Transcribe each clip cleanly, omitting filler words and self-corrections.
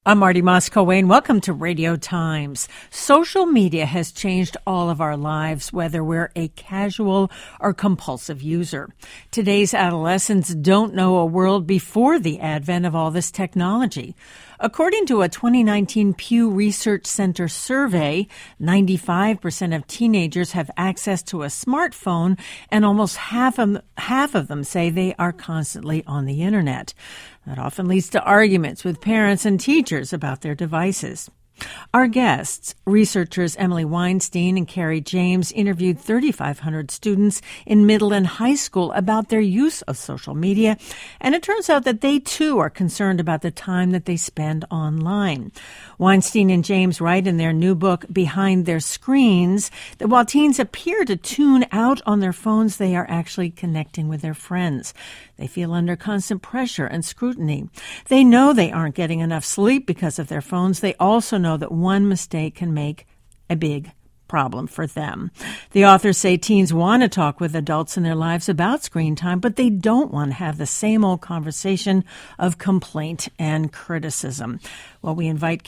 I'm Marty Moscoe-Wayne. Welcome to Radio Times. Social media has changed all of our lives, whether we're a casual or compulsive user. Today's adolescents don't know a world before the advent of all this technology. According to a 2019 Pew Research Center survey, 95% of teenagers have access to a smartphone, and almost half of them say they are constantly on the internet. That often leads to arguments with parents and teachers about their devices. Our guests, researchers Emily Weinstein and Carrie James, interviewed 3,500 students in middle and high school about their use of social media, and it turns out that they too are concerned about the time that they spend online. Weinstein and James write in their new book, Behind Their Screens, that while teens appear to tune out on their phones, they are actually connecting with their friends. They feel under constant pressure and scrutiny. They know they aren't getting enough sleep because of their phones. They also know that one mistake can make a big problem for them. The authors say teens want to talk with adults in their lives about screen time, but they don't want to have the same old conversation of complaint and criticism. Well, we invited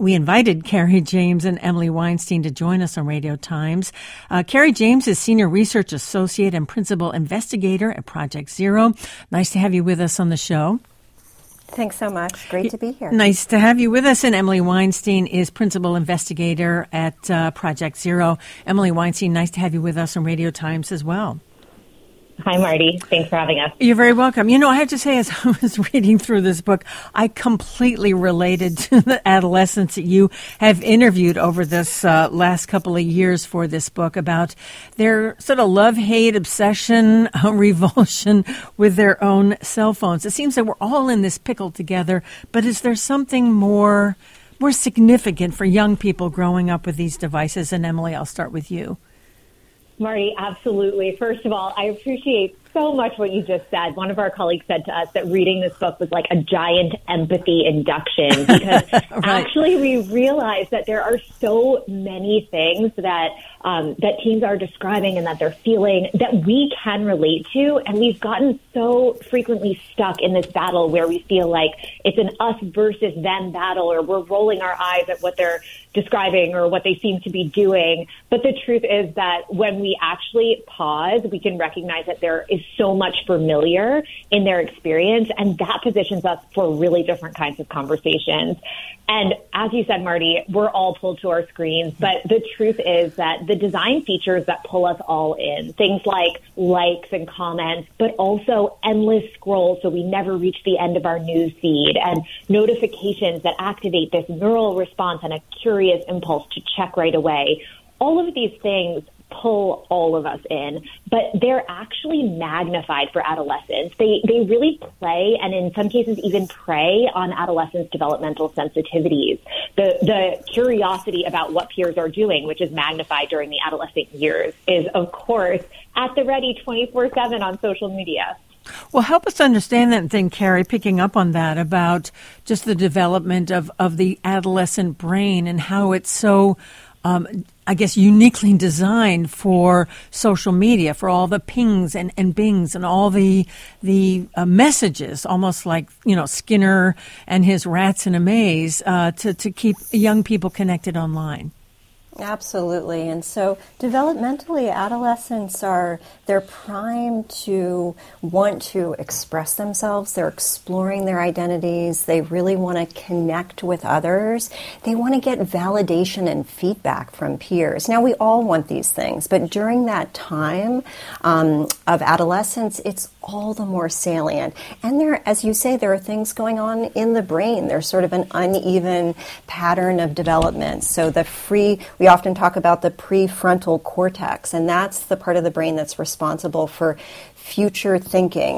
Carrie James and Emily Weinstein to join us on Radio Times. Carrie James is Senior Research Associate and Principal Investigator at Project Zero. Nice to have you with us on the show. Thanks so much. Great to be here. Nice to have you with us. And Emily Weinstein is Principal Investigator at Project Zero. Emily Weinstein, nice to have you with us on Radio Times as well. Hi, Marty. Thanks for having us. You're very welcome. You know, I have to say, as I was reading through this book, I completely related to the adolescents that you have interviewed over this last couple of years for this book about their sort of love-hate obsession, revulsion with their own cell phones. It seems that we're all in this pickle together, but is there something more significant for young people growing up with these devices? And Emily, I'll start with you. Marty, absolutely. First of all, I appreciate so much what you just said. One of our colleagues said to us that reading this book was like a giant empathy induction because right. Actually we realized that there are so many things that that teens are describing and that they're feeling that we can relate to. And we've gotten so frequently stuck in this battle where we feel like it's an us versus them battle, or we're rolling our eyes at what they're describing or what they seem to be doing. But the truth is that when we actually pause, we can recognize that there is so much familiar in their experience, and that positions us for really different kinds of conversations. And as you said, Marty, we're all pulled to our screens, but the truth is that the design features that pull us all in, things like likes and comments, but also endless scrolls so we never reach the end of our news feed, and notifications that activate this neural response and a curious impulse to check right away. All of these things pull all of us in, but they're actually magnified for adolescents. They really play, and in some cases even prey on adolescents' developmental sensitivities. The curiosity about what peers are doing, which is magnified during the adolescent years, is of course at the ready 24/7 on social media. Well, help us understand that thing, Carrie, picking up on that about just the development of the adolescent brain and how it's so I guess, uniquely designed for social media, for all the pings and bings and all the messages, almost like, you know, Skinner and his rats in a maze, to keep young people connected online. Absolutely. And so developmentally, adolescents they're primed to want to express themselves. They're exploring their identities. They really want to connect with others. They want to get validation and feedback from peers. Now, we all want these things, but during that time of adolescence, it's all the more salient. And there, as you say, there are things going on in the brain. There's sort of an uneven pattern of development. So we often talk about the prefrontal cortex, and that's the part of the brain that's responsible for future thinking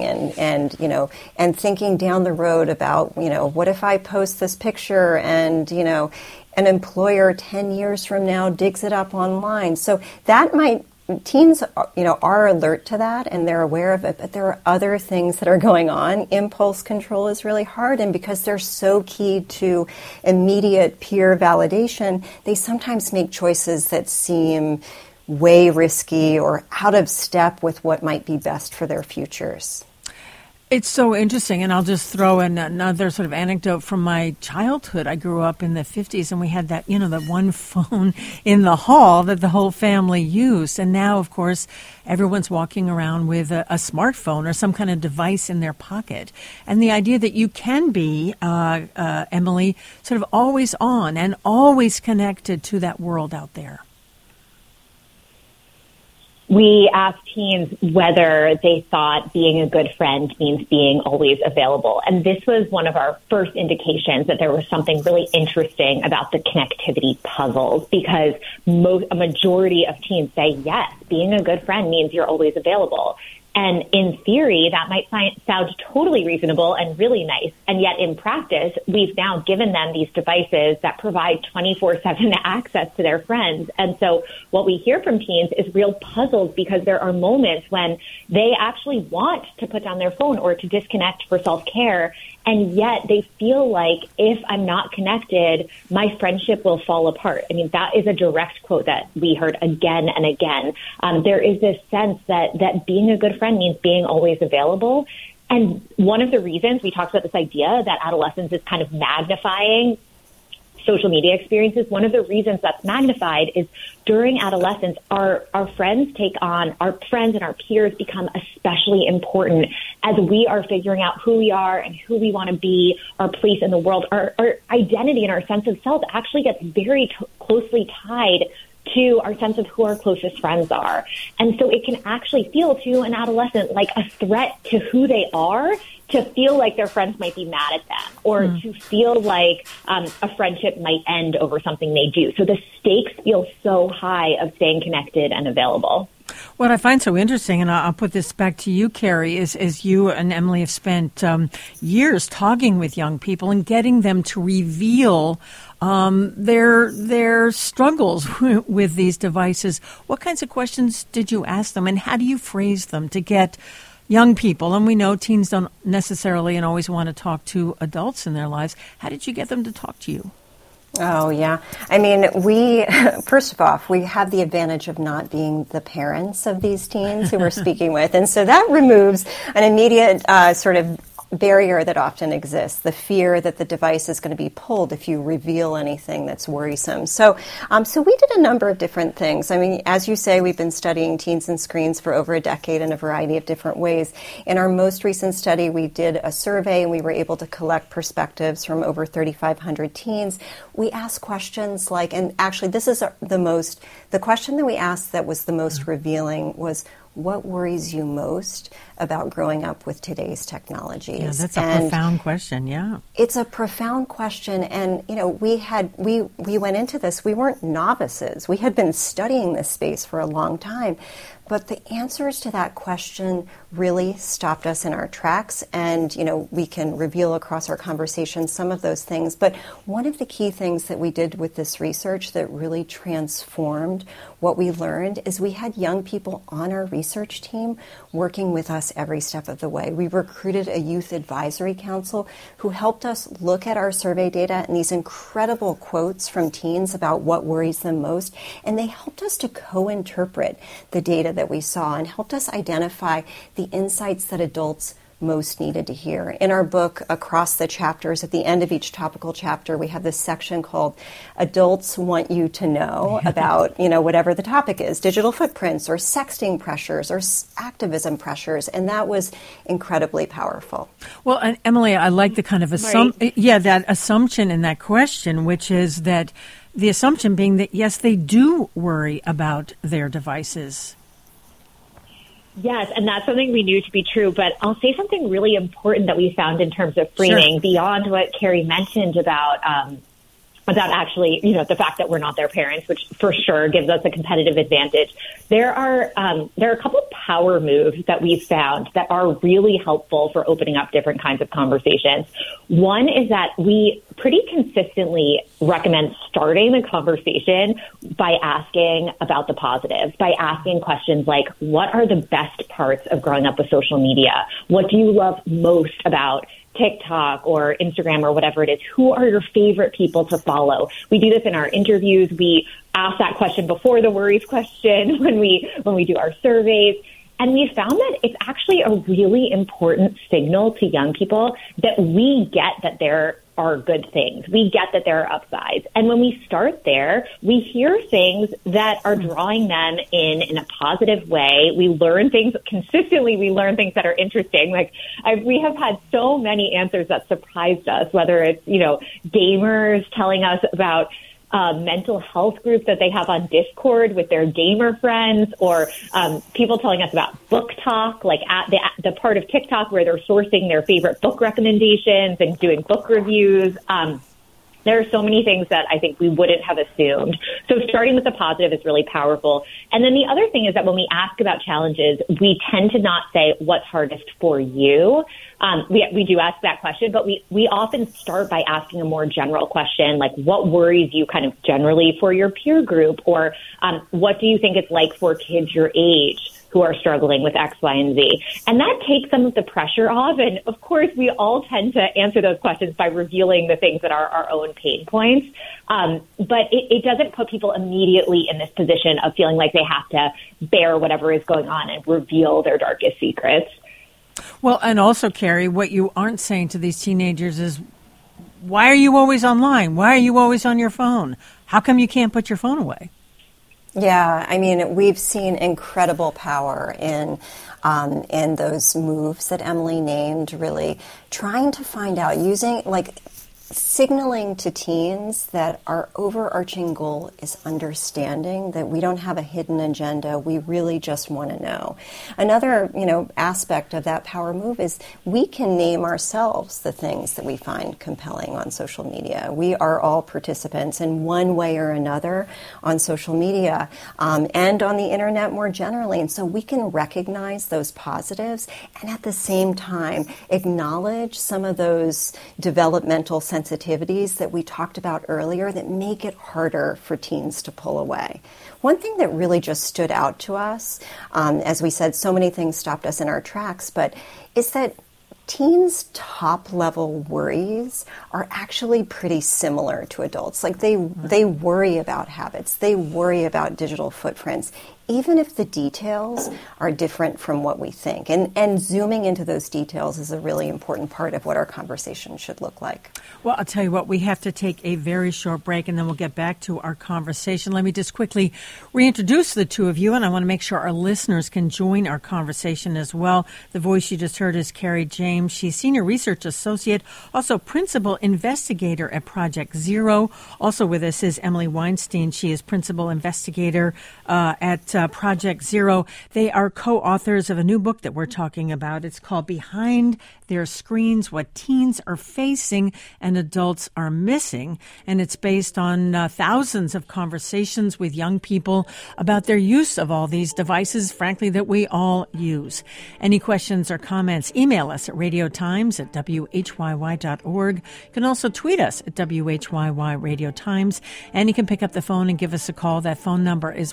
and thinking down the road about, what if I post this picture and, an employer 10 years from now digs it up online. So teens, are alert to that and they're aware of it, but there are other things that are going on. Impulse control is really hard, and because they're so keyed to immediate peer validation, they sometimes make choices that seem way risky or out of step with what might be best for their futures. It's so interesting, and I'll just throw in another sort of anecdote from my childhood. I grew up in the 50s, and we had that, that one phone in the hall that the whole family used. And now, of course, everyone's walking around with a smartphone or some kind of device in their pocket. And the idea that you can be, Emily, sort of always on and always connected to that world out there. We asked teens whether they thought being a good friend means being always available. And this was one of our first indications that there was something really interesting about the connectivity puzzles, because a majority of teens say, yes, being a good friend means you're always available. And in theory, that might sound totally reasonable and really nice. And yet in practice, we've now given them these devices that provide 24/7 access to their friends. And so what we hear from teens is real puzzles, because there are moments when they actually want to put down their phone or to disconnect for self-care. And yet they feel like, if I'm not connected, my friendship will fall apart. I mean, that is a direct quote that we heard again and again. There is this sense that being a good friend means being always available. And one of the reasons we talked about this idea that adolescence is kind of magnifying social media experiences, one of the reasons that's magnified is during adolescence, our friends and our peers become especially important as we are figuring out who we are and who we want to be, our place in the world. Our identity and our sense of self actually gets very closely tied to our sense of who our closest friends are. And so it can actually feel to an adolescent like a threat to who they are, to feel like their friends might be mad at them, or to feel like a friendship might end over something they do. So the stakes feel so high of staying connected and available. What I find so interesting, and I'll put this back to you, Carrie, is you and Emily have spent years talking with young people and getting them to reveal their struggles with these devices. What kinds of questions did you ask them, and how do you phrase them to get young people, and we know teens don't necessarily and always want to talk to adults in their lives, how did you get them to talk to you? Oh, yeah. I mean, first of all, we have the advantage of not being the parents of these teens who we're speaking with. And so that removes an immediate sort of barrier that often exists, the fear that the device is going to be pulled if you reveal anything that's worrisome. So we did a number of different things. I mean, as you say, we've been studying teens and screens for over a decade in a variety of different ways. In our most recent study, we did a survey, and we were able to collect perspectives from over 3,500 teens. We asked questions like, and actually this is the question that we asked that was the most revealing was, what worries you most about growing up with today's technologies? Yeah, that's a profound question, yeah. It's a profound question, and we went into this, we weren't novices. We had been studying this space for a long time, but the answers to that question really stopped us in our tracks, and we can reveal across our conversation some of those things. But one of the key things that we did with this research that really transformed what we learned is we had young people on our research team working with us every step of the way. We recruited a youth advisory council who helped us look at our survey data and these incredible quotes from teens about what worries them most, and they helped us to co-interpret the data that we saw and helped us identify the insights that adults most needed to hear. In our book, across the chapters, at the end of each topical chapter, we have this section called Adults Want You to Know about, whatever the topic is, digital footprints or sexting pressures or activism pressures. And that was incredibly powerful. Well, and Emily, I like the kind of that assumption in that question, which is that the assumption being that, yes, they do worry about their devices. Yes, and that's something we knew to be true. But I'll say something really important that we found in terms of framing beyond what Carrie mentioned about actually, the fact that we're not their parents, which for sure gives us a competitive advantage. There are a couple of power moves that we've found that are really helpful for opening up different kinds of conversations. One is that we pretty consistently recommend starting the conversation by asking about the positives, by asking questions like, what are the best parts of growing up with social media? What do you love most about TikTok or Instagram or whatever it is? Who are your favorite people to follow? We do this in our interviews. We ask that question before the worries question when we do our surveys. And we found that it's actually a really important signal to young people that we get that there are good things. We get that there are upsides. And when we start there, we hear things that are drawing them in a positive way. We learn things consistently. We learn things that are interesting. Like we have had so many answers that surprised us, whether it's, gamers telling us about mental health group that they have on Discord with their gamer friends, or people telling us about book talk, like at the part of TikTok where they're sourcing their favorite book recommendations and doing book reviews. There are so many things that I think we wouldn't have assumed. So starting with the positive is really powerful. And then the other thing is that when we ask about challenges, we tend to not say what's hardest for you. We do ask that question, but we often start by asking a more general question, like what worries you kind of generally for your peer group, or what do you think it's like for kids your age who are struggling with X, Y, and Z. And that takes some of the pressure off. And of course, we all tend to answer those questions by revealing the things that are our own pain points. But it doesn't put people immediately in this position of feeling like they have to bear whatever is going on and reveal their darkest secrets. Well, and also, Carrie, what you aren't saying to these teenagers is, why are you always online? Why are you always on your phone? How come you can't put your phone away? Yeah, I mean, we've seen incredible power in those moves that Emily named, really trying to find out, using, signaling to teens that our overarching goal is understanding, that we don't have a hidden agenda, we really just want to know. Another, aspect of that power move is we can name ourselves the things that we find compelling on social media. We are all participants in one way or another on social media and on the internet more generally. And so we can recognize those positives and at the same time acknowledge some of those developmental sensitivities that we talked about earlier that make it harder for teens to pull away. One thing that really just stood out to us, as we said, so many things stopped us in our tracks, but is that teens' top-level worries are actually pretty similar to adults. They worry about habits. They worry about digital footprints, even if the details are different from what we think. And zooming into those details is a really important part of what our conversation should look like. Well, I'll tell you what, we have to take a very short break, and then we'll get back to our conversation. Let me just quickly reintroduce the two of you, and I want to make sure our listeners can join our conversation as well. The voice you just heard is Carrie James. She's Senior Research Associate, also Principal Investigator at Project Zero. Also with us is Emily Weinstein. She is Principal Investigator at Project Zero. They are co-authors of a new book that we're talking about. It's called Behind Their Screens, What Teens Are Facing and Adults Are Missing. And it's based on thousands of conversations with young people about their use of all these devices, frankly, that we all use. Any questions or comments, email us at radiotimes@whyy.org. You can also tweet us at WHYY Radio Times. And you can pick up the phone and give us a call. That phone number is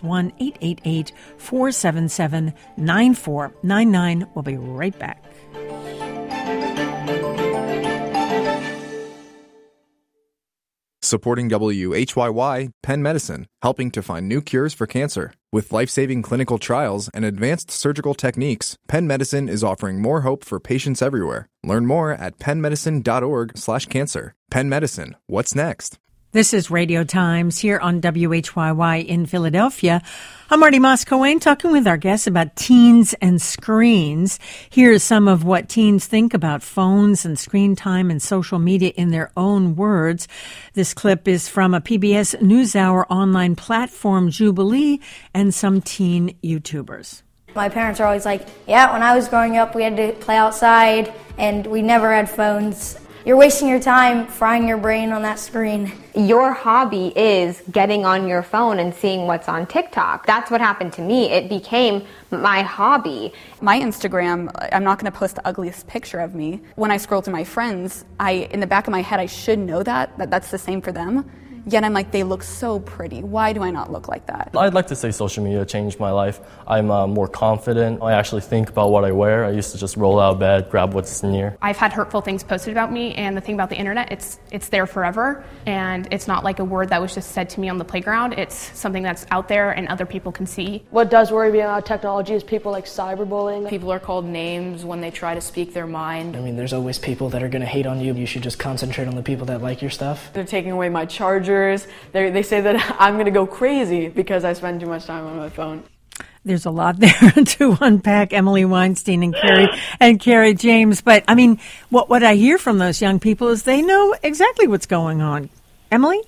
1-888-477-9499. We'll be right back. Supporting WHYY, Penn Medicine, helping to find new cures for cancer. With life-saving clinical trials and advanced surgical techniques, Penn Medicine is offering more hope for patients everywhere. Learn more at pennmedicine.org/cancer. Penn Medicine, what's next? This is Radio Times here on WHYY in Philadelphia. I'm Marty Moss-Coane talking with our guests about teens and screens. Here's some of what teens think about phones and screen time and social media in their own words. This clip is from a PBS NewsHour online platform, Jubilee, and some teen YouTubers. My parents are always like, yeah, when I was growing up, we had to play outside, and we never had phones. You're wasting your time frying your brain on that screen. Your hobby is getting on your phone and seeing what's on TikTok. That's what happened to me. It became my hobby. My Instagram, I'm not going to post the ugliest picture of me. When I scroll through my friends, in the back of my head, I should know that that's the same for them. yet I'm like, they look so pretty. Why do I not look like that? I'd like to say social media changed my life. I'm more confident. I actually think about what I wear. I used to just roll out of bed, grab what's near. I've had hurtful things posted about me, and the thing about the internet, it's there forever, and it's not like a word that was just said to me on the playground. It's something that's out there and other people can see. What does worry me about technology is people like cyberbullying. People are called names when they try to speak their mind. I mean, there's always people that are going to hate on you. You should just concentrate on the people that like your stuff. They're taking away my chargers. They say that I'm going to go crazy because I spend too much time on my phone. There's a lot there to unpack, Emily Weinstein and Carrie James. But I mean, what I hear from those young people is they know exactly what's going on. Emily?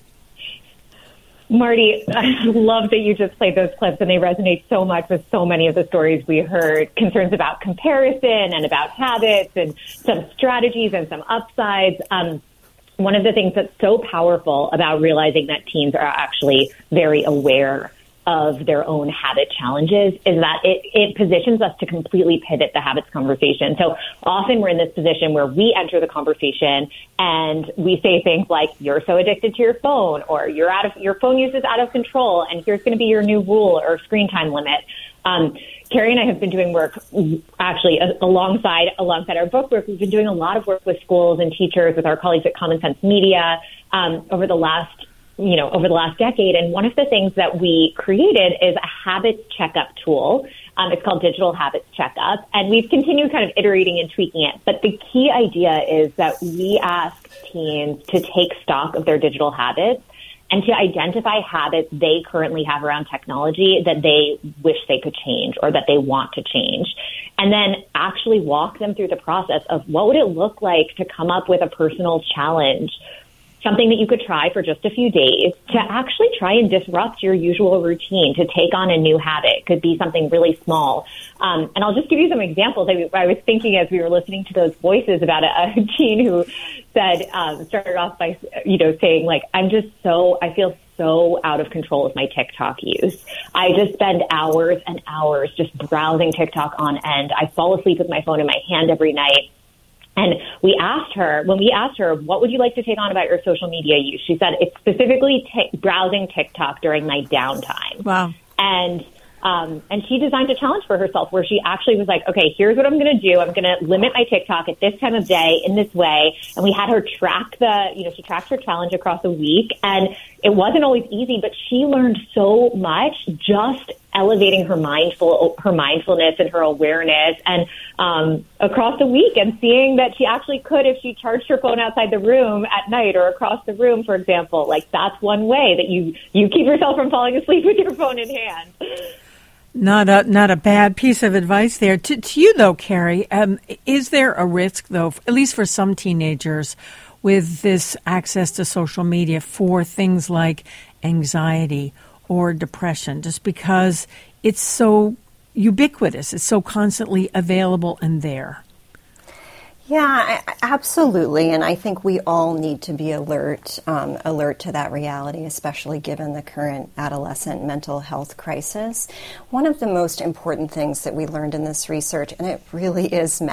Marty, I love that you just played those clips, and they resonate so much with so many of the stories we heard. Concerns about comparison and about habits and some strategies and some upsides. One of the things that's so powerful about realizing that teens are actually very aware of their own habit challenges is that it positions us to completely pivot the habits conversation. So often we're in this position where we enter the conversation and we say things like, you're so addicted to your phone, or your phone use is out of control, and here's going to be your new rule or screen time limit. Carrie and I have been doing work actually alongside our book work. We've been doing a lot of work with schools and teachers, with our colleagues at Common Sense Media over the last decade. And one of the things that we created is a habits checkup tool. It's called Digital Habits Checkup. And we've continued kind of iterating and tweaking it. But the key idea is that we ask teens to take stock of their digital habits and to identify habits they currently have around technology that they wish they could change or that they want to change. And then actually walk them through the process of what would it look like to come up with a personal challenge, something that you could try for just a few days to actually try and disrupt your usual routine, to take on a new habit. It could be something really small. And I'll just give you some examples. I was thinking as we were listening to those voices about a teen who said, started off by, saying like, I feel so out of control with my TikTok use. I just spend hours and hours just browsing TikTok on end. I fall asleep with my phone in my hand every night. And when we asked her, what would you like to take on about your social media use? She said, it's specifically browsing TikTok during my downtime. Wow. And she designed a challenge for herself where she actually was like, okay, here's what I'm going to do. I'm going to limit my TikTok at this time of day in this way. And we had her track she tracked her challenge across a week. And it wasn't always easy, but she learned so much just elevating her mindfulness and her awareness and across the week, and seeing that she actually could, if she charged her phone outside the room at night or across the room, for example. Like, that's one way that you keep yourself from falling asleep with your phone in hand. Not a bad piece of advice there. To you, though, Carrie, is there a risk, though, at least for some teenagers, with this access to social media for things like anxiety or depression, just because it's so ubiquitous, it's so constantly available and there? Yeah, absolutely. And I think we all need to be alert to that reality, especially given the current adolescent mental health crisis. One of the most important things that we learned in this research, and it really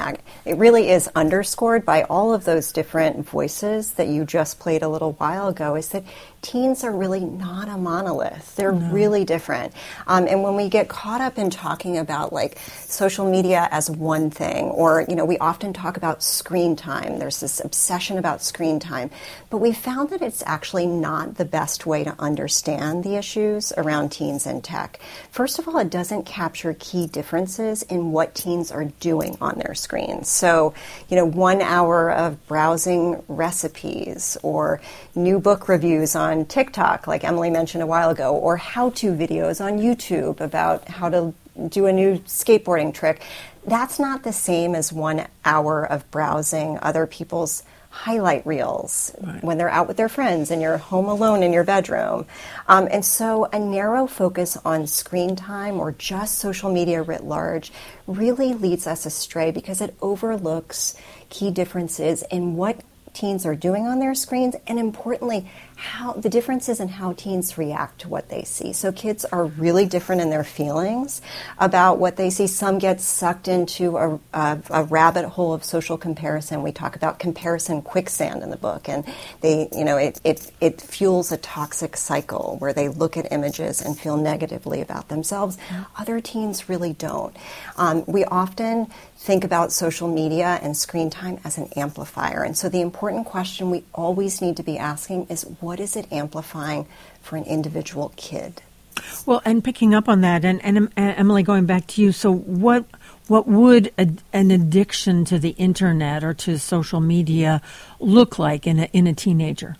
is underscored by all of those different voices that you just played a little while ago, is that teens are really not a monolith. They're really different. And when we get caught up in talking about like social media as one thing, or, we often talk about screen time. There's this obsession about screen time. But we found that it's actually not the best way to understand the issues around teens and tech. First of all, it doesn't capture key differences in what teens are doing on their screens. So, 1 hour of browsing recipes or new book reviews on TikTok, like Emily mentioned a while ago, or how-to videos on YouTube about how to do a new skateboarding trick. That's not the same as 1 hour of browsing other people's highlight reels when they're out with their friends and you're home alone in your bedroom. And so a narrow focus on screen time or just social media writ large really leads us astray because it overlooks key differences in what teens are doing on their screens, and importantly, how the differences in how teens react to what they see. So kids are really different in their feelings about what they see. Some get sucked into a rabbit hole of social comparison. We talk about comparison quicksand in the book, and it fuels a toxic cycle where they look at images and feel negatively about themselves. Other teens really don't. We often think about social media and screen time as an amplifier. And so the important question we always need to be asking is, what is it amplifying for an individual kid? Well, and picking up on that, and Emily, going back to you, so what would an addiction to the internet or to social media look like in a teenager?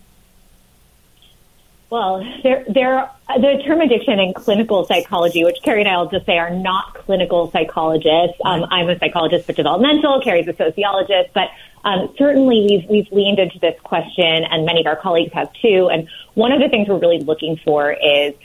Well, the term addiction in clinical psychology, which Carrie and I will just say are not clinical psychologists. I'm a psychologist for developmental. Carrie's a sociologist, but certainly we've leaned into this question, and many of our colleagues have too. And one of the things we're really looking for is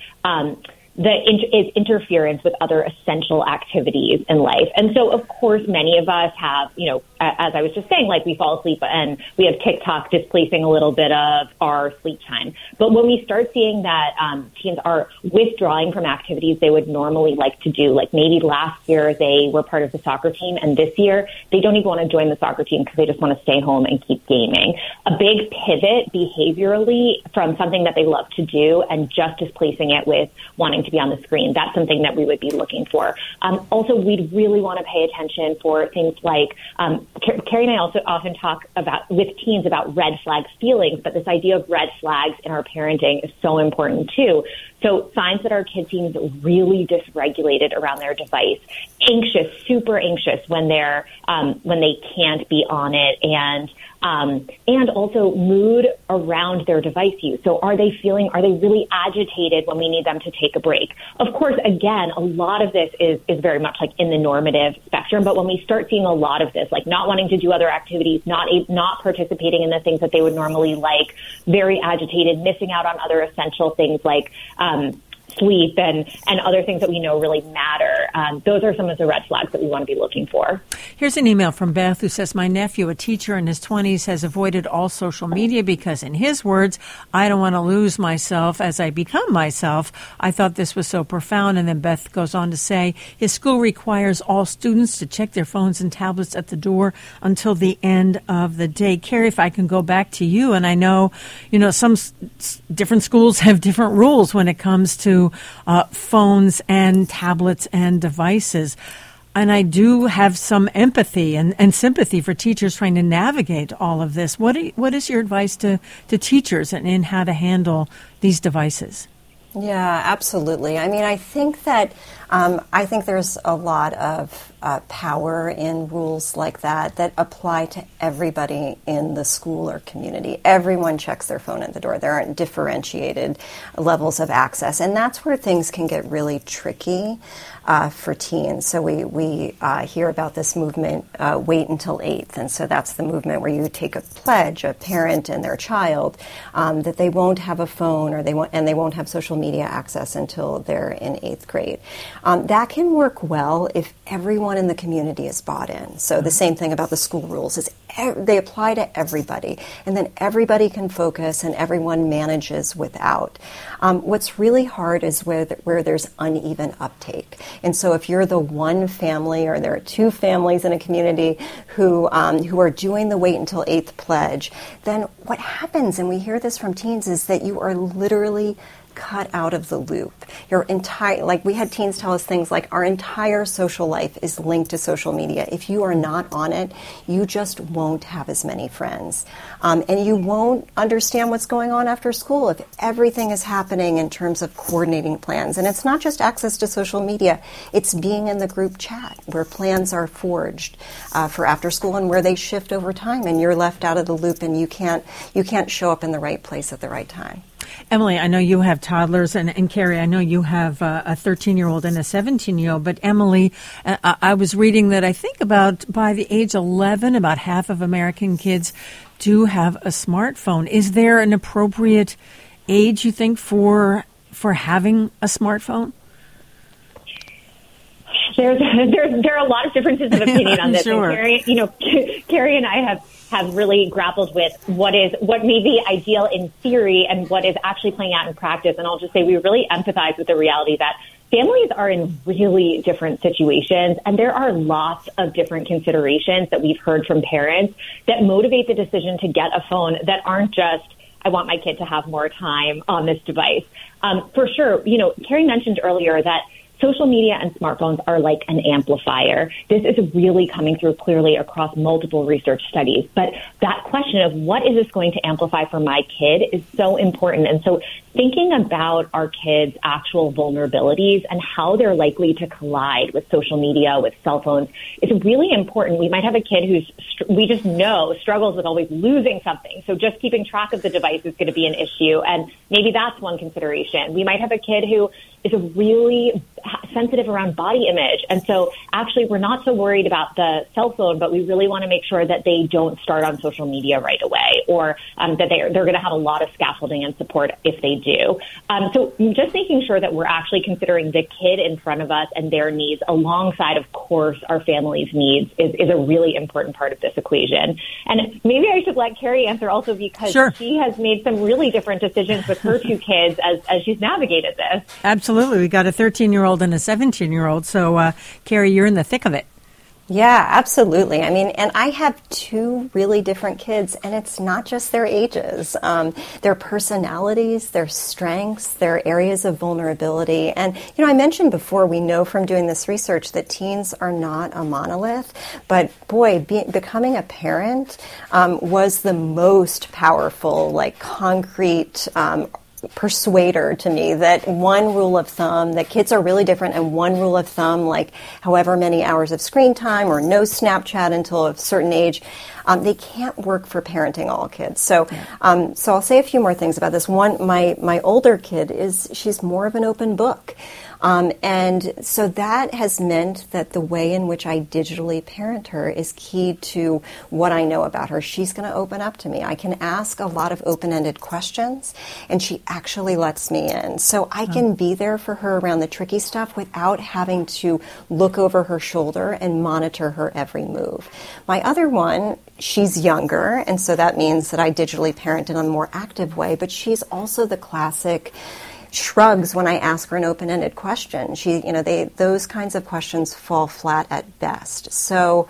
interference with other essential activities in life. And so, of course, many of us have, as I was just saying, like we fall asleep and we have TikTok displacing a little bit of our sleep time. But when we start seeing that teens are withdrawing from activities they would normally like to do, like maybe last year they were part of the soccer team and this year they don't even want to join the soccer team because they just want to stay home and keep gaming. A big pivot behaviorally from something that they love to do and just displacing it with wanting to be on the screen. That's something that we would be looking for. Also, we'd really want to pay attention for things like, Carrie and I also often talk about with teens about red flag feelings, but this idea of red flags in our parenting is so important too. So signs that our kids seem really dysregulated around their device, anxious, super anxious when they can't be on it, and also mood around their device use. So are they really agitated when we need them to take a break? Of course, again, a lot of this is very much like in the normative spectrum, but when we start seeing a lot of this, like not wanting to do other activities, not participating in the things that they would normally like, very agitated, missing out on other essential things like sleep and other things that we know really matter. Those are some of the red flags that we want to be looking for. Here's an email from Beth who says, my nephew, a teacher in his 20s, has avoided all social media because, in his words, I don't want to lose myself as I become myself. I thought this was so profound. And then Beth goes on to say, his school requires all students to check their phones and tablets at the door until the end of the day. Carrie, if I can go back to you, and I know, some different schools have different rules when it comes to phones and tablets and devices. And I do have some empathy and sympathy for teachers trying to navigate all of this. What is your advice to teachers in how to handle these devices? Yeah, absolutely. I mean, I think that I think there's a lot of power in rules like that apply to everybody in the school or community. Everyone checks their phone at the door. There aren't differentiated levels of access, and that's where things can get really tricky for teens. So we hear about this movement, Wait Until 8th, and so that's the movement where you take a pledge, a parent and their child, that they won't have a phone or they won't have social media access until they're in 8th grade. That can work well if everyone in the community is bought in. So the same thing about the school rules is they apply to everybody, and then everybody can focus and everyone manages without. What's really hard is where there's uneven uptake. And so if you're the one family or there are two families in a community who are doing the Wait Until 8th pledge, then what happens, and we hear this from teens, is that you are literally cut out of the loop. Your entire, like we had teens tell us things like, our entire social life is linked to social media. If you are not on it, you just won't have as many friends. And you won't understand what's going on after school if everything is happening in terms of coordinating plans. And it's not just access to social media, it's being in the group chat where plans are forged for after school and where they shift over time, and you're left out of the loop and you can't show up in the right place at the right time. Emily, I know you have toddlers, and Carrie, I know you have a 13-year-old and a 17-year-old, but Emily, I was reading that I think by the age 11, about half of American kids do have a smartphone. Is there an appropriate age, you think, for having a smartphone? There are a lot of differences of opinion on this. Sure. And Carrie and I have really grappled with what may be ideal in theory and what is actually playing out in practice. And I'll just say we really empathize with the reality that families are in really different situations, and there are lots of different considerations that we've heard from parents that motivate the decision to get a phone that aren't just, I want my kid to have more time on this device. For sure, Carrie mentioned earlier that social media and smartphones are like an amplifier. This is really coming through clearly across multiple research studies. But that question of what is this going to amplify for my kid is so important. And so thinking about our kids' actual vulnerabilities and how they're likely to collide with social media, with cell phones, is really important. We might have a kid we just know struggles with always losing something. So just keeping track of the device is going to be an issue. And maybe that's one consideration. We might have a kid who is really sensitive around body image. And so actually we're not so worried about the cell phone, but we really want to make sure that they don't start on social media right away, or that they're going to have a lot of scaffolding and support if they do. So just making sure that we're actually considering the kid in front of us and their needs alongside, of course, our family's needs is a really important part of this equation. And maybe I should let Carrie answer also, because Sure. she has made some really different decisions with her two kids as she's navigated this. Absolutely. We got a 13-year-old and a 17-year-old. So, Carrie, you're in the thick of it. Yeah, absolutely. I mean, and I have two really different kids, and it's not just their ages. Their personalities, their strengths, their areas of vulnerability. And, I mentioned before, we know from doing this research that teens are not a monolith. But, boy, becoming a parent was the most powerful, concrete persuader to me that one rule of thumb, that kids are really different, and one rule of thumb, like however many hours of screen time or no Snapchat until a certain age, they can't work for parenting all kids. So so I'll say a few more things about this. One, my older kid she's more of an open book. And so that has meant that the way in which I digitally parent her is key to what I know about her. She's going to open up to me. I can ask a lot of open-ended questions, and she actually lets me in. So I can be there for her around the tricky stuff without having to look over her shoulder and monitor her every move. My other one, she's younger, and so that means that I digitally parent in a more active way, but she's also the classic shrugs when I ask her an open-ended question. Those kinds of questions fall flat at best. So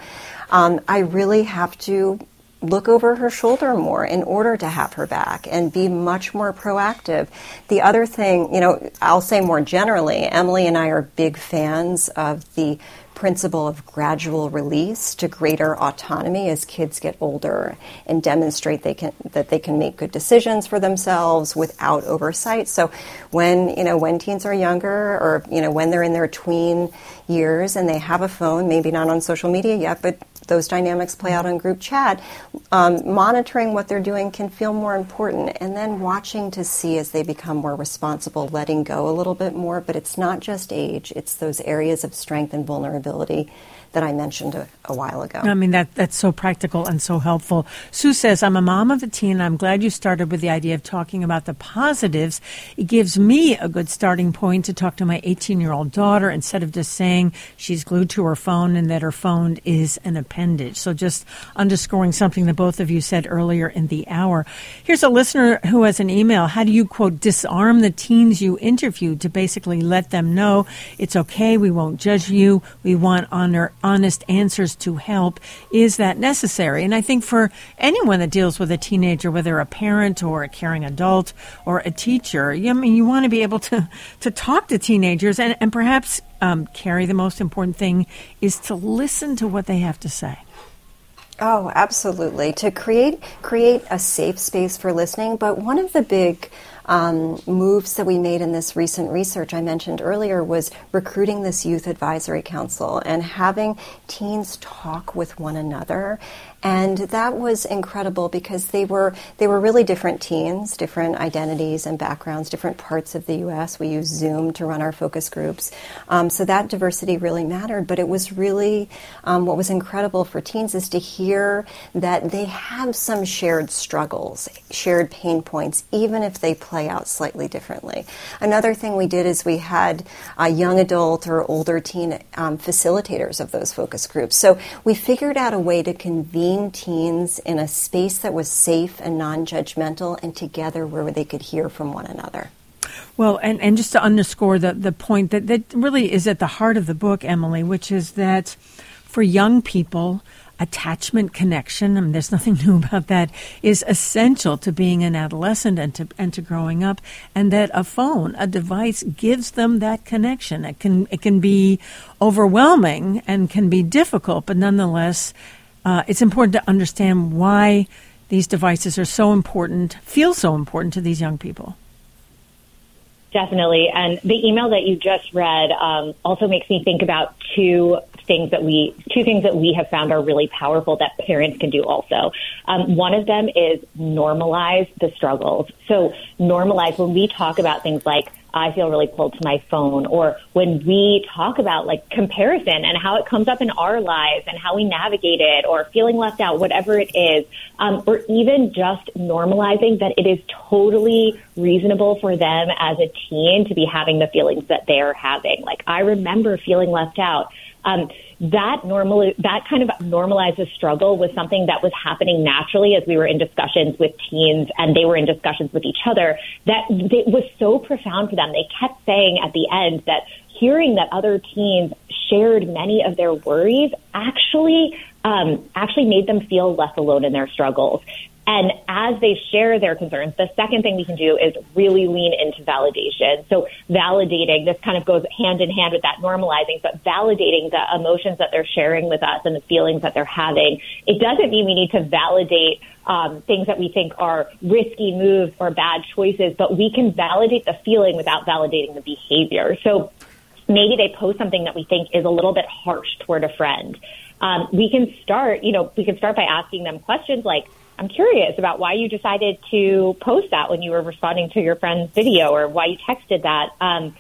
I really have to look over her shoulder more in order to have her back and be much more proactive. The other thing, I'll say more generally, Emily and I are big fans of the principle of gradual release to greater autonomy as kids get older and demonstrate that they can make good decisions for themselves without oversight. So when teens are younger, or when they're in their tween years and they have a phone, maybe not on social media yet, but those dynamics play out on group chat, monitoring what they're doing can feel more important, and then watching to see as they become more responsible, letting go a little bit more. But it's not just age, it's those areas of strength and vulnerability that I mentioned a while ago. I mean, that's so practical and so helpful. Sue says, I'm a mom of a teen. I'm glad you started with the idea of talking about the positives. It gives me a good starting point to talk to my 18-year-old daughter instead of just saying she's glued to her phone and that her phone is an appendage. So just underscoring something that both of you said earlier in the hour. Here's a listener who has an email. How do you, quote, disarm the teens you interviewed to basically let them know it's okay, we won't judge you, we want honest answers to help? Is that necessary? And I think for anyone that deals with a teenager, whether a parent or a caring adult or a teacher, you want to be able to talk to teenagers and perhaps, Carrie, the most important thing is to listen to what they have to say. Oh, absolutely. To create a safe space for listening. But one of the big moves that we made in this recent research I mentioned earlier was recruiting this youth advisory council and having teens talk with one another And that was incredible because they were really different teens, different identities and backgrounds, different parts of the U.S. We use Zoom to run our focus groups. So that diversity really mattered. But it was really, what was incredible for teens is to hear that they have some shared struggles, shared pain points, even if they play out slightly differently. Another thing we did is we had young adult or older teen facilitators of those focus groups. So we figured out a way to convene teens in a space that was safe and non-judgmental and together where they could hear from one another. Well, and just to underscore the point that really is at the heart of the book, Emily, which is that for young people, attachment connection, I mean, there's nothing new about that, is essential to being an adolescent and to growing up, and that a phone, a device, gives them that connection. It can be overwhelming and can be difficult, but nonetheless, it's important to understand why these devices are so important, feel so important to these young people. Definitely. And the email that you just read also makes me think about two things that we have found are really powerful that parents can do also. One of them is normalize the struggles. So normalize when we talk about things like, I feel really pulled to my phone, or when we talk about like comparison and how it comes up in our lives and how we navigate it, or feeling left out, whatever it is, or even just normalizing that it is totally reasonable for them as a teen to be having the feelings that they're having. Like, I remember feeling left out. That kind of normalizes struggle was something that was happening naturally as we were in discussions with teens and they were in discussions with each other, that it was so profound for them. They kept saying at the end that hearing that other teens shared many of their worries actually made them feel less alone in their struggles. And as they share their concerns, the second thing we can do is really lean into validation. So validating, this kind of goes hand in hand with that normalizing, but validating the emotions that they're sharing with us and the feelings that they're having. It doesn't mean we need to validate things that we think are risky moves or bad choices, but we can validate the feeling without validating the behavior. So maybe they post something that we think is a little bit harsh toward a friend. We can start by asking them questions like, I'm curious about why you decided to post that when you were responding to your friend's video, or why you texted that,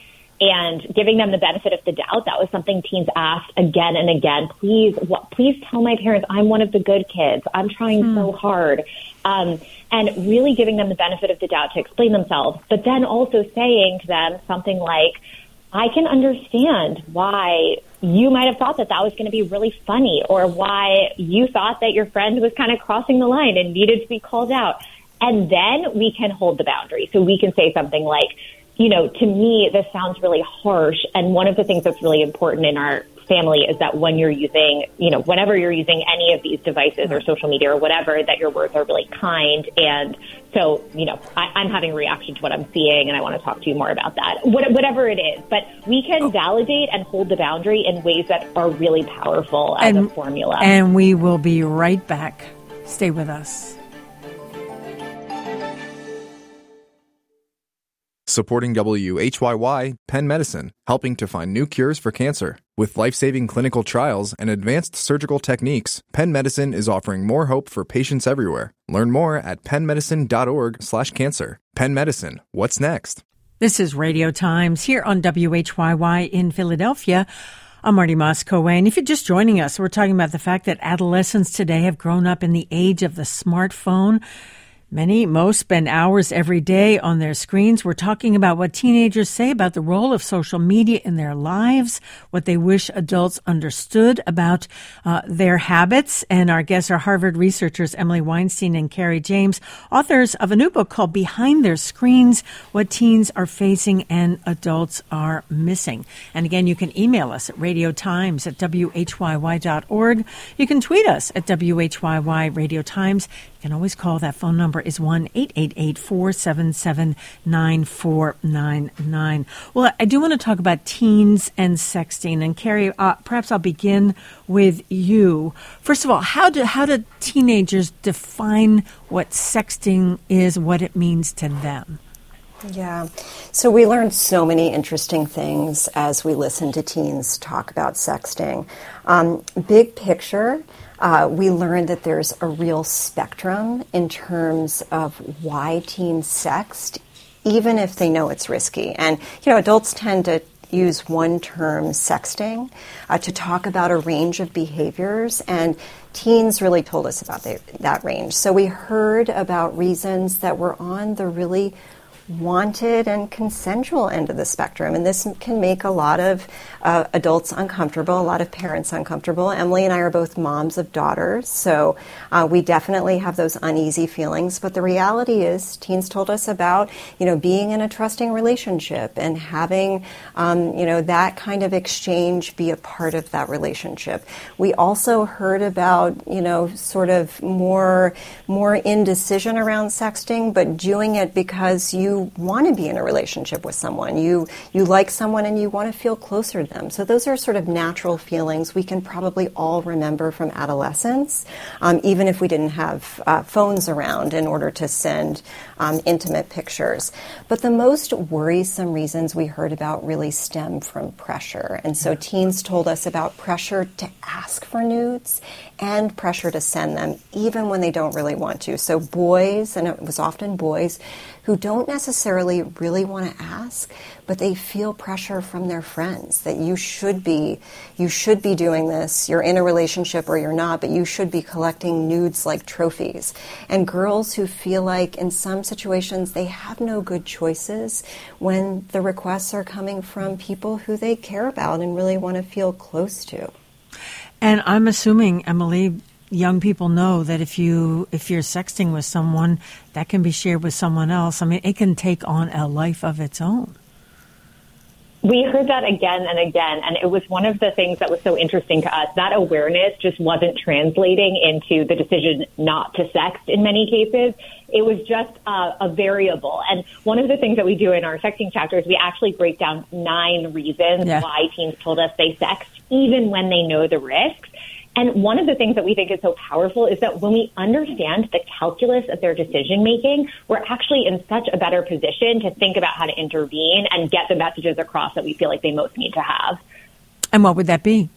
and giving them the benefit of the doubt. That was something teens asked again and again. Please tell my parents I'm one of the good kids. I'm trying so hard. And really giving them the benefit of the doubt to explain themselves, but then also saying to them something like, I can understand why you might have thought that was going to be really funny, or why you thought that your friend was kind of crossing the line and needed to be called out. And then we can hold the boundary. So we can say something like, to me, this sounds really harsh. And one of the things that's really important in our family is that when you're using, whenever you're using any of these devices or social media or whatever, that your words are really kind. And so, I'm having a reaction to what I'm seeing and I want to talk to you more about that, whatever it is. But we can validate and hold the boundary in ways that are really powerful as a formula. And we will be right back. Stay with us. Supporting WHYY, Penn Medicine, helping to find new cures for cancer. With life-saving clinical trials and advanced surgical techniques, Penn Medicine is offering more hope for patients everywhere. Learn more at pennmedicine.org/cancer. Penn Medicine, what's next? This is Radio Times here on WHYY in Philadelphia. I'm Marty Moscow, and if you're just joining us, we're talking about the fact that adolescents today have grown up in the age of the smartphone. Most spend hours every day on their screens. We're talking about what teenagers say about the role of social media in their lives, what they wish adults understood about their habits. And our guests are Harvard researchers Emily Weinstein and Carrie James, authors of a new book called Behind Their Screens, What Teens Are Facing and Adults Are Missing. And again, you can email us at radiotimes@whyy.org. You can tweet us at WHYY Radio Times. You can always call. That phone number is 1-888-477-9499. Well, I do want to talk about teens and sexting. And Carrie, perhaps I'll begin with you. First of all, how do teenagers define what sexting is, what it means to them? Yeah. So we learned so many interesting things as we listened to teens talk about sexting. Big picture, we learned that there's a real spectrum in terms of why teens sext, even if they know it's risky. And, adults tend to use one term, sexting, to talk about a range of behaviors, and teens really told us about that range. So we heard about reasons that were on the really wanted and consensual end of the spectrum, and this can make a lot of adults uncomfortable, a lot of parents uncomfortable. Emily and I are both moms of daughters, so we definitely have those uneasy feelings, but the reality is teens told us about, being in a trusting relationship and having, that kind of exchange be a part of that relationship. We also heard about, sort of more indecision around sexting, but doing it because you want to be in a relationship with someone. You like someone and you want to feel closer to them. So those are sort of natural feelings we can probably all remember from adolescence, even if we didn't have phones around in order to send intimate pictures. But the most worrisome reasons we heard about really stem from pressure. And so teens told us about pressure to ask for nudes and pressure to send them, even when they don't really want to. So boys, and it was often boys, who don't necessarily really want to ask, but they feel pressure from their friends that you should be doing this. You're in a relationship or you're not, but you should be collecting nudes like trophies. And girls who feel like in some situations they have no good choices when the requests are coming from people who they care about and really want to feel close to. And I'm assuming, Emily, young people know that if you're sexting with someone, that can be shared with someone else. I mean, it can take on a life of its own. We heard that again and again, and it was one of the things that was so interesting to us. That awareness just wasn't translating into the decision not to sext in many cases. It was just a variable. And one of the things that we do in our sexting chapter is we actually break down 9 reasons why teens told us they sext, even when they know the risks. And one of the things that we think is so powerful is that when we understand the calculus of their decision making, we're actually in such a better position to think about how to intervene and get the messages across that we feel like they most need to have. And what would that be?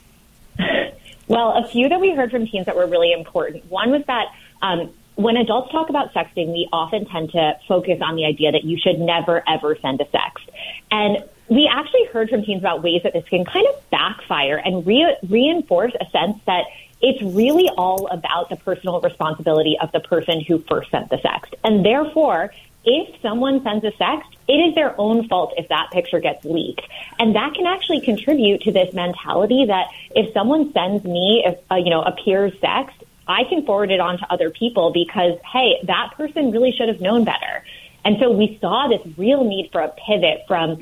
Well, a few that we heard from teens that were really important. One was that when adults talk about sexting, we often tend to focus on the idea that you should never, ever send a sext. And we actually heard from teens about ways that this can kind of backfire and reinforce a sense that it's really all about the personal responsibility of the person who first sent the sext. And therefore, if someone sends a sext, it is their own fault if that picture gets leaked. And that can actually contribute to this mentality that if someone sends me, a peer's sext, I can forward it on to other people because, hey, that person really should have known better. And so we saw this real need for a pivot from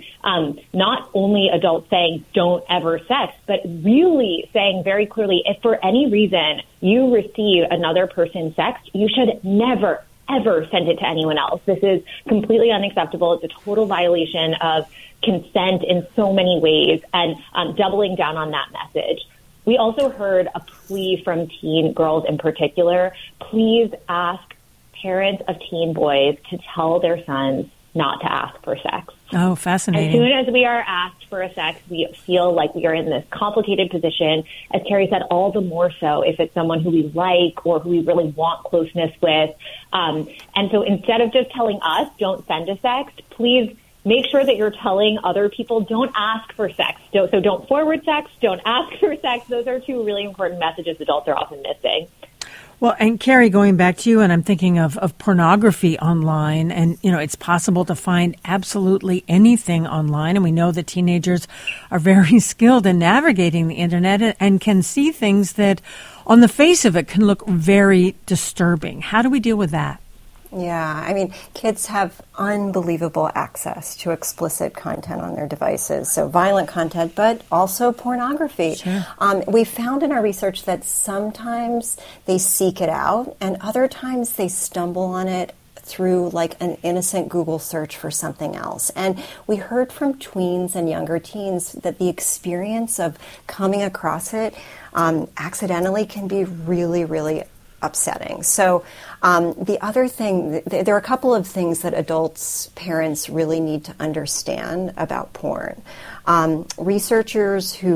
not only adults saying don't ever sext, but really saying very clearly, if for any reason you receive another person's sext, you should never, ever send it to anyone else. This is completely unacceptable. It's a total violation of consent in so many ways, and doubling down on that message. We also heard a plea from teen girls in particular. Please ask parents of teen boys to tell their sons not to ask for sex. Oh, fascinating. As soon as we are asked for a sex, we feel like we are in this complicated position. As Carrie said, all the more so if it's someone who we like or who we really want closeness with. And so instead of just telling us, don't send a sext, please make sure that you're telling other people, don't ask for sex. So don't forward sex, don't ask for sex. Those are 2 really important messages adults are often missing. Well, and Carrie, going back to you, and I'm thinking of pornography online, and, it's possible to find absolutely anything online, and we know that teenagers are very skilled in navigating the internet and can see things that, on the face of it, can look very disturbing. How do we deal with that? Yeah, I mean, kids have unbelievable access to explicit content on their devices, so violent content, but also pornography. Sure. We found in our research that sometimes they seek it out, and other times they stumble on it through like an innocent Google search for something else. And we heard from tweens and younger teens that the experience of coming across it accidentally can be really, really upsetting. So the other thing, there are a couple of things that adults, parents really need to understand about porn. Researchers who've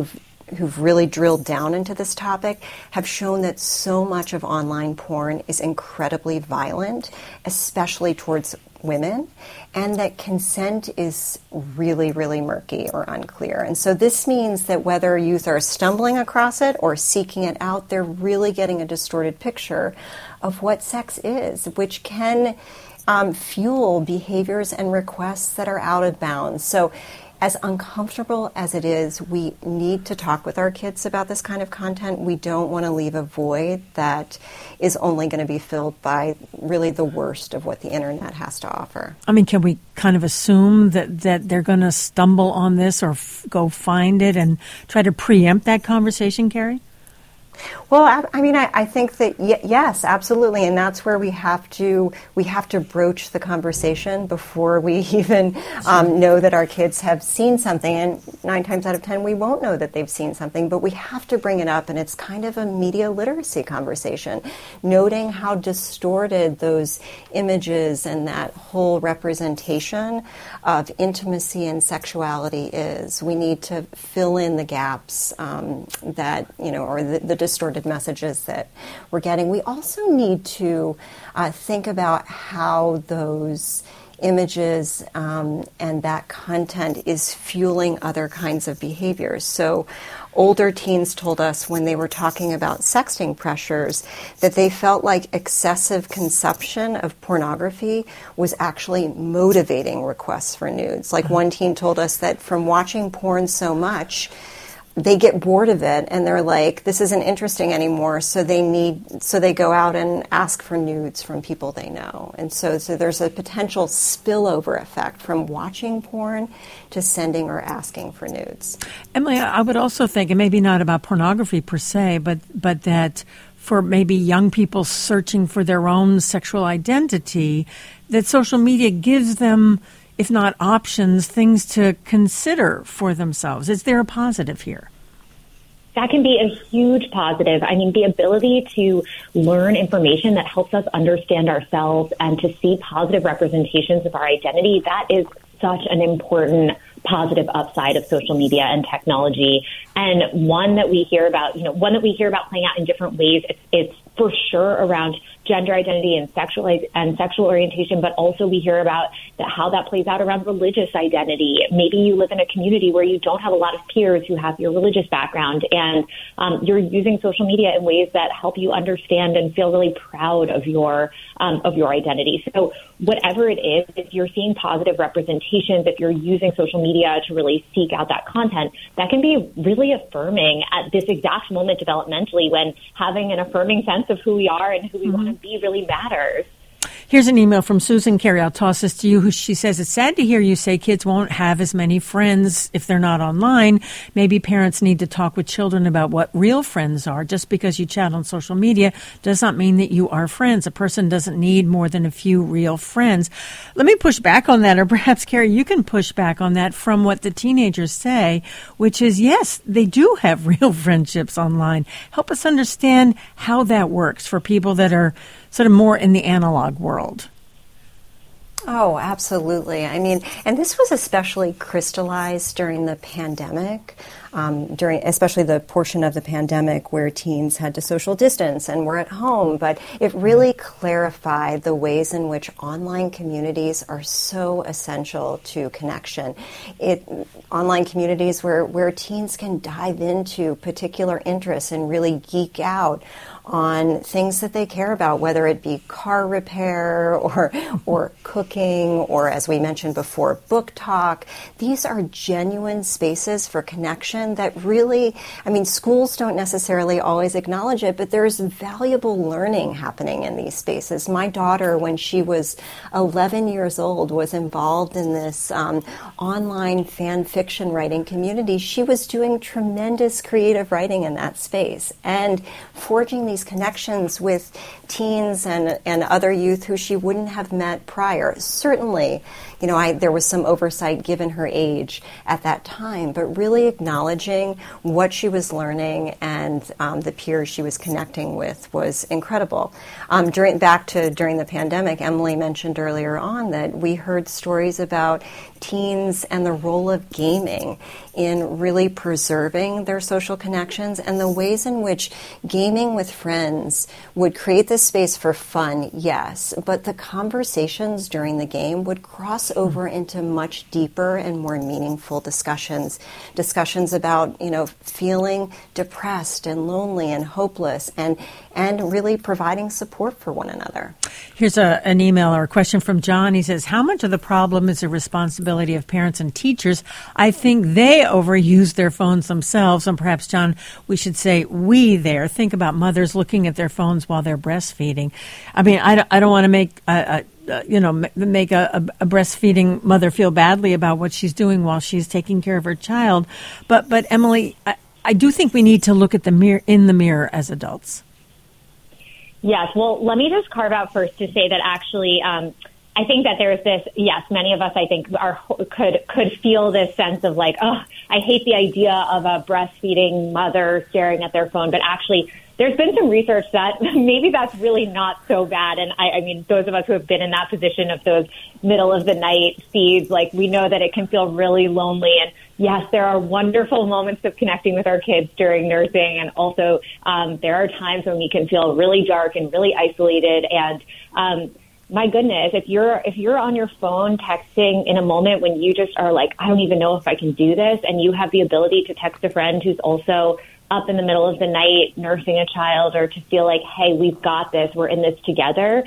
who've really drilled down into this topic have shown that so much of online porn is incredibly violent, especially towards women, and that consent is really, really murky or unclear. And so this means that whether youth are stumbling across it or seeking it out, they're really getting a distorted picture of what sex is, which can fuel behaviors and requests that are out of bounds. So as uncomfortable as it is, we need to talk with our kids about this kind of content. We don't want to leave a void that is only going to be filled by really the worst of what the internet has to offer. I mean, can we kind of assume that they're going to stumble on this or go find it and try to preempt that conversation, Carrie? Well, I mean, I think that yes, absolutely, and that's where we have to broach the conversation before we even know that our kids have seen something. And 9 times out of 10, we won't know that they've seen something, but we have to bring it up, and it's kind of a media literacy conversation, noting how distorted those images and that whole representation of intimacy and sexuality is. We need to fill in the gaps that or the distorted messages that we're getting. We also need to think about how those images and that content is fueling other kinds of behaviors. So older teens told us when they were talking about sexting pressures that they felt like excessive consumption of pornography was actually motivating requests for nudes. Like one teen told us that from watching porn so much, they get bored of it and they're like, this isn't interesting anymore, so they go out and ask for nudes from people they know. And so there's a potential spillover effect from watching porn to sending or asking for nudes. Emily, I would also think, and maybe not about pornography per se, but that for maybe young people searching for their own sexual identity, that social media gives them, if not options, things to consider for themselves. Is there a positive here? That can be a huge positive. I mean, the ability to learn information that helps us understand ourselves and to see positive representations of our identity, that is such an important positive upside of social media and technology, and one that we hear about, playing out in different ways. It's for sure around gender identity and sexual orientation, but also we hear about how that plays out around religious identity. Maybe you live in a community where you don't have a lot of peers who have your religious background, and you're using social media in ways that help you understand and feel really proud of your identity. So whatever it is, if you're seeing positive representations, if you're using social media to really seek out that content, that can be really affirming at this exact moment developmentally, when having an affirming sense of who we are and who we want to be really matters. Here's an email from Susan. Carrie, I'll toss this to you. She says, it's sad to hear you say kids won't have as many friends if they're not online. Maybe parents need to talk with children about what real friends are. Just because you chat on social media does not mean that you are friends. A person doesn't need more than a few real friends. Let me push back on that, or perhaps, Carrie, you can push back on that from what the teenagers say, which is, yes, they do have real friendships online. Help us understand how that works for people that are sort of more in the analog world. Oh, absolutely. I mean, and this was especially crystallized during the pandemic, especially the portion of the pandemic where teens had to social distance and were at home. But it really clarified the ways in which online communities are so essential to connection. Online communities where teens can dive into particular interests and really geek out on things that they care about, whether it be car repair or cooking, or, as we mentioned before, book talk. These are genuine spaces for connection that really, I mean, schools don't necessarily always acknowledge it, but there's valuable learning happening in these spaces. My daughter, when she was 11 years old, was involved in this online fan fiction writing community. She was doing tremendous creative writing in that space and forging these connections with teens and other youth who she wouldn't have met prior. Certainly, there was some oversight given her age at that time, but really acknowledging acknowledging what she was learning and the peers she was connecting with was incredible. During the pandemic, Emily mentioned earlier on that we heard stories about teens and the role of gaming in really preserving their social connections and the ways in which gaming with friends would create this space for fun, yes, but the conversations during the game would cross over into much deeper and more meaningful discussions about, feeling depressed and lonely and hopeless and really providing support for one another. Here's an email or a question from John. He says, how much of the problem is the responsibility of parents and teachers? I think they overuse their phones themselves. And perhaps, John, we should say we there. Think about mothers looking at their phones while they're breastfeeding. I mean, I don't want to make a breastfeeding mother feel badly about what she's doing while she's taking care of her child. But Emily, I do think we need to look at in the mirror as adults. Yes. Well, let me just carve out first to say that actually, I think that there's this, yes, many of us, I think, could feel this sense of like, oh, I hate the idea of a breastfeeding mother staring at their phone. But actually, there's been some research that maybe that's really not so bad. And I mean, those of us who have been in that position of those middle of the night feeds, like we know that it can feel really lonely. And yes, there are wonderful moments of connecting with our kids during nursing. And also, there are times when we can feel really dark and really isolated. And, my goodness, if you're on your phone texting in a moment when you just are like, I don't even know if I can do this, and you have the ability to text a friend who's also up in the middle of the night nursing a child, or to feel like, hey, we've got this, we're in this together.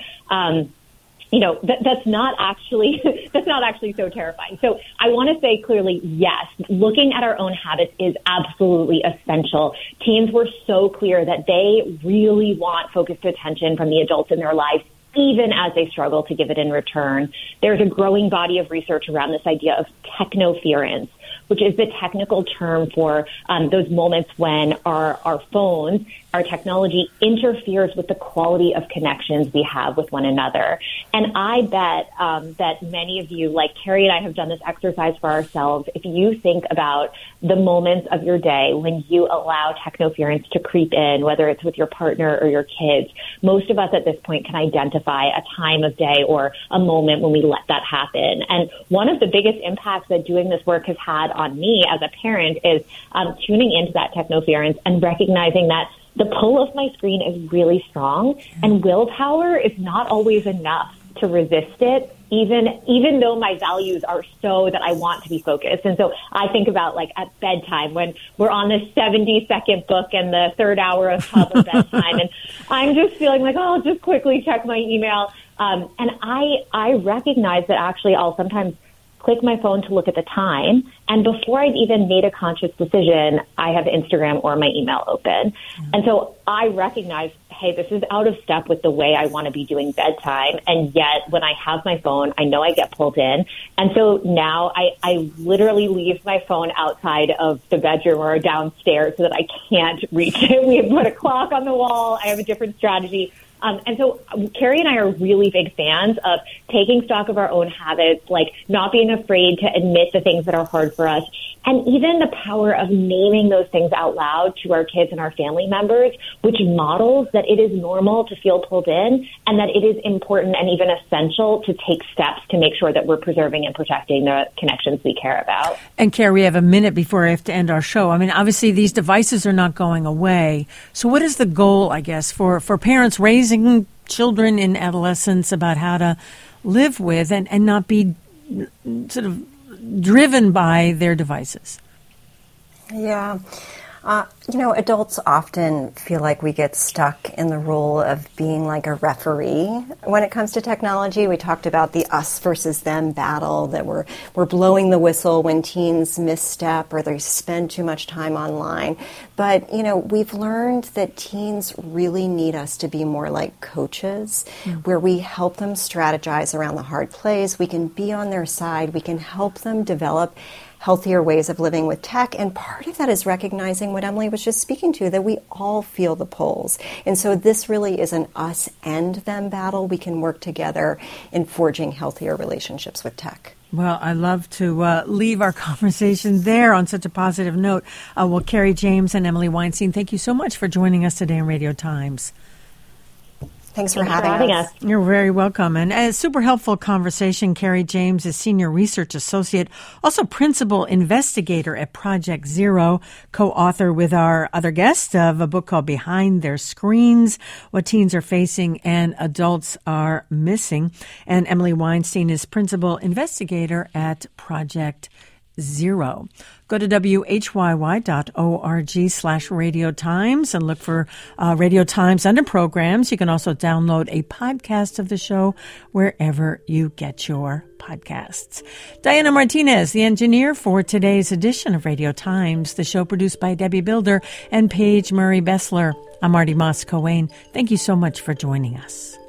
That's not actually so terrifying. So I want to say clearly, yes, looking at our own habits is absolutely essential. Teens were so clear that they really want focused attention from the adults in their lives, even as they struggle to give it in return. There's a growing body of research around this idea of technoference, which is the technical term for those moments when our phones, our technology interferes with the quality of connections we have with one another. And I bet that many of you, like Carrie and I, have done this exercise for ourselves. If you think about the moments of your day when you allow technoference to creep in, whether it's with your partner or your kids, most of us at this point can identify a time of day or a moment when we let that happen. And one of the biggest impacts that doing this work has had on me as a parent is tuning into that technoference and recognizing that the pull of my screen is really strong, and willpower is not always enough to resist it, even though my values are so that I want to be focused. And so I think about like at bedtime when we're on the 70-second book and the third hour of toddler bedtime, and I'm just feeling like, oh, I'll just quickly check my email. And I recognize that actually I'll sometimes click my phone to look at the time, and before I've even made a conscious decision, I have Instagram or my email open. And so I recognize, hey, this is out of step with the way I want to be doing bedtime, and yet when I have my phone, I know I get pulled in. And so now I literally leave my phone outside of the bedroom or downstairs so that I can't reach it. We have put a clock on the wall. I have a different strategy. And so Carrie and I are really big fans of taking stock of our own habits, like not being afraid to admit the things that are hard for us, and even the power of naming those things out loud to our kids and our family members, which models that it is normal to feel pulled in and that it is important and even essential to take steps to make sure that we're preserving and protecting the connections we care about. And Carrie, we have a minute before I have to end our show. I mean, obviously these devices are not going away. So what is the goal, I guess, for parents raising children in adolescence about how to live with and not be sort of driven by their devices? Yeah. Adults often feel like we get stuck in the role of being like a referee when it comes to technology. We talked about the us versus them battle, that we're blowing the whistle when teens misstep or they spend too much time online. But, we've learned that teens really need us to be more like coaches, where we help them strategize around the hard plays. We can be on their side. We can help them develop healthier ways of living with tech. And part of that is recognizing what Emily was just speaking to, that we all feel the pulls. And so this really is an us and them battle. We can work together in forging healthier relationships with tech. Well, I love to leave our conversation there on such a positive note. Well, Carrie James and Emily Weinstein, thank you so much for joining us today on Radio Times. Thanks for having us. You're very welcome. And a super helpful conversation. Carrie James is Senior Research Associate, also Principal Investigator at Project Zero, co-author with our other guest of a book called Behind Their Screens, What Teens Are Facing and Adults Are Missing. And Emily Weinstein is Principal Investigator at Project Zero. Go to whyy.org/Radio Times and look for Radio Times under programs. You can also download a podcast of the show wherever you get your podcasts. Diana Martinez, the engineer for today's edition of Radio Times, the show produced by Debbie Builder and Paige Murray Bessler. I'm Marty Moss-Coane. Thank you so much for joining us.